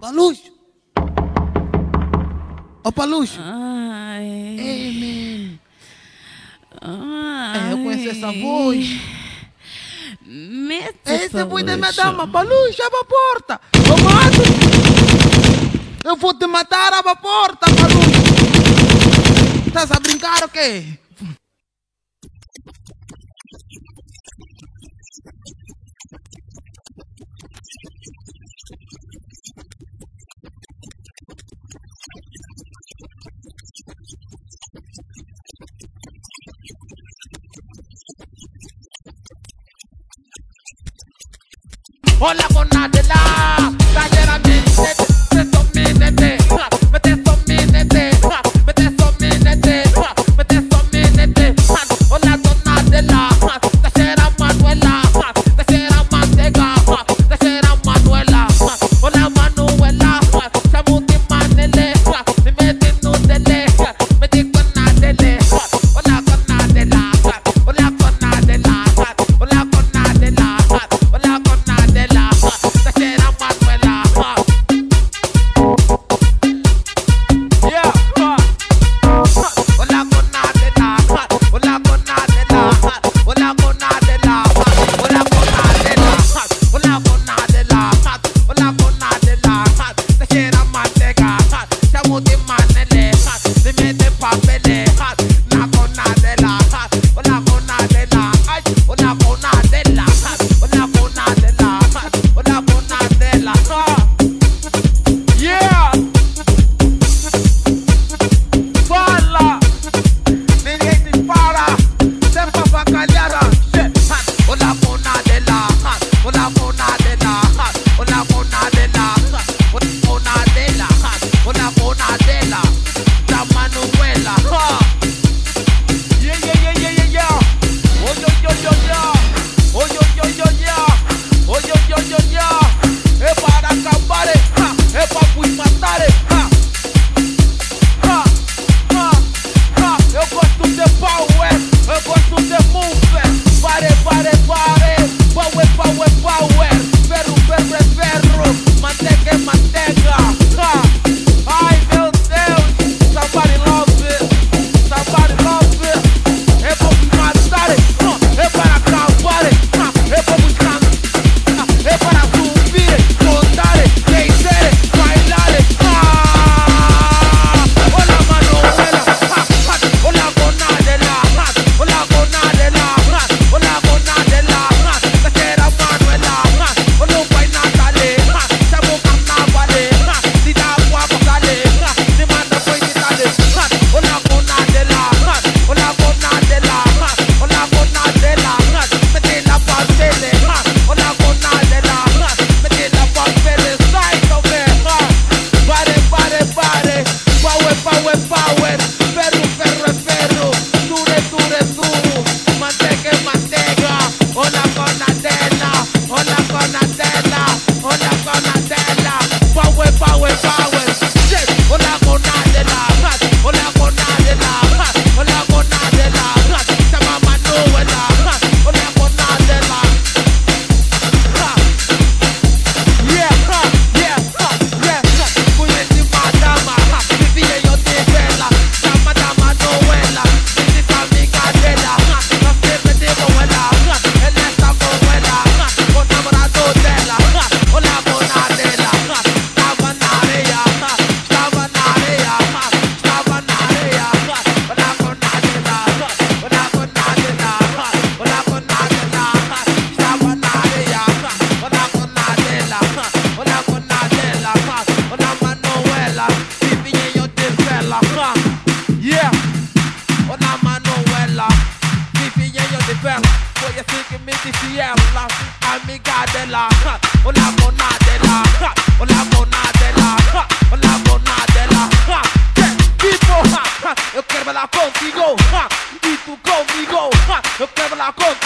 Paluxo. Ô, Paluxo. Ai. Ei, menino. Ai. Eu conheço essa voz. Mete, Essa é a voz da minha Paluxo. dama. Paluxo, abre a porta. Eu mato. Eu vou te matar, abre a porta, Paluxo. Estás a brincar ou quê? Hola con Adela, taller minete, mete minete, mete minete, hola con Adela, taller Manuela, taller Mantega, taller Manuela, hola Manuela, samuti manele, me mete nudele, mete con Adele, hola con Adela, hola con Adela, hola con Adela, hola con Adela. Tachera Manuela, yeah, hola con Adela, hola con Adela, hola con Adela, hola con Adela, hola con Adela, hola con Adela, tachera Mantega, chamuti manele, se mete papeles, na con Adela, hola con Adela, hola con Adela, hola con Adela, hola con Adela, yeah, fala, ninguém te para, sempre avacalhada, hola con Adela, hola con Adela, hola con Adela, hola con Adela, hola con Adela, la Manuela, yeah, yeah, yeah, yeah, yeah, yeah, oh, yo, yo, yo, yo, oh, yo, yo, yo, yo, oh, yo, yo, yo, yo, é para acabar, é para fui matar, eu gosto de power, eu gosto de move, pare, pare, pare, power, power, power, ferro, ferro, é ferro, manteiga é manteiga, ai meu Deus, somebody love it, é para me matar, é para acabar, é para buscar, é para subir, contar, descer, bailar, hola Manuela, hola con Adela, hola con Adela, hola con Adela, tachera Manuela, hola pai Natale, chamo carnavale, si da agua bocale, si manda foi de tale, hola con Adela, hola con Adela, hola con Adela, mete la pastele, hola con Adela, mete la pastele, side of it, pare, pare, pare, power, power, power, ferro, ferro, ferro, dure, dure, duro, manteiga, manteiga, hola con Adela, hola con Adela, hola con Adela, power, power, power, yes, hola con Adela, hola con Adela, hola con Adela, chama Manuela, hola con Adela, yeah, yeah, yeah, conheci madama, vivia eu de vela, chama da Manuela, diz amiga dela, nós sempre de boela, ela está com ela, com o namorado dela, olha com Adela, estava na areia, estava na areia, estava na areia, olha com Adela, olha com Adela, olha com Adela, estava na areia, olha com Adela, olha com Adela, olha Manuela, vivia eu de vela, yeah, olha Manuela, vivia eu de vela, foi assim que me disse ela, amiga dela, olha com Adela, olha com Adela, olha com Adela, tipo, eu quero falar contigo, e tu comigo, eu quero falar contigo.